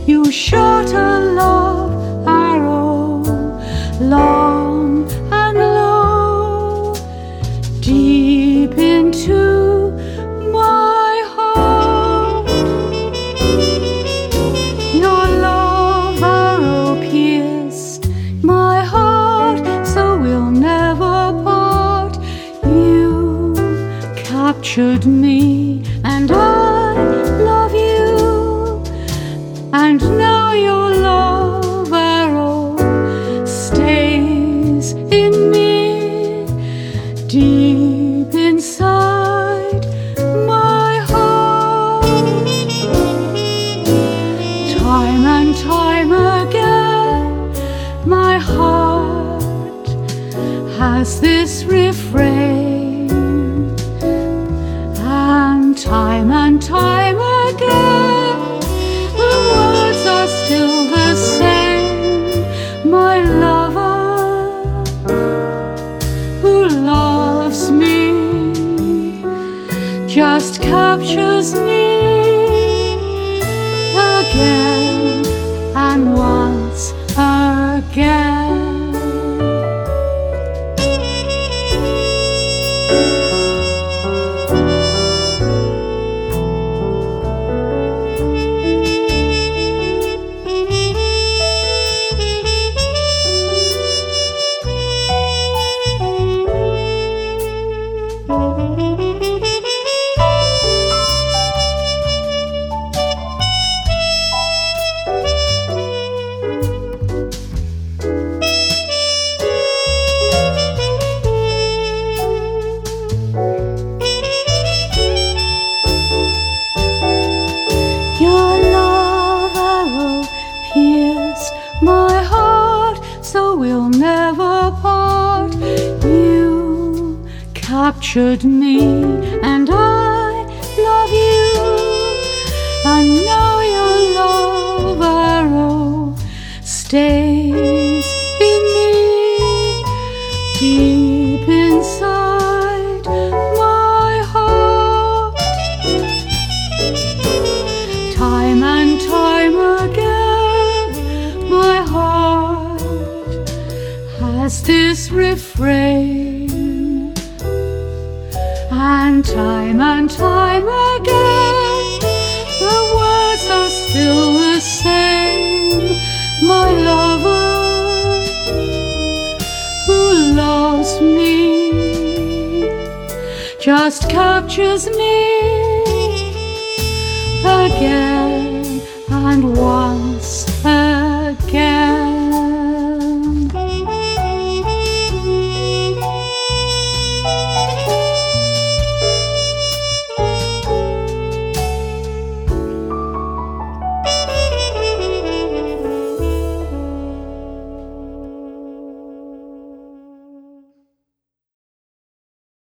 You shot a love arrow long and low, deep into my heart. Your love arrow pierced my heart, so we'll never part. You captured me and I love you, and now your love arrow stays in me, deep inside my heart. Time and time again my heart has this refrain, and time again the words are still the same. My lover who loves me just captures me again and once again. Your love arrow pierced my heart, so we'll never part. You captured me and I love you, and now your love arrow stays in me, deep inside my heart. Time and time again my heart has this refrain, and time again the words are still the same. My lover who loves me just captures me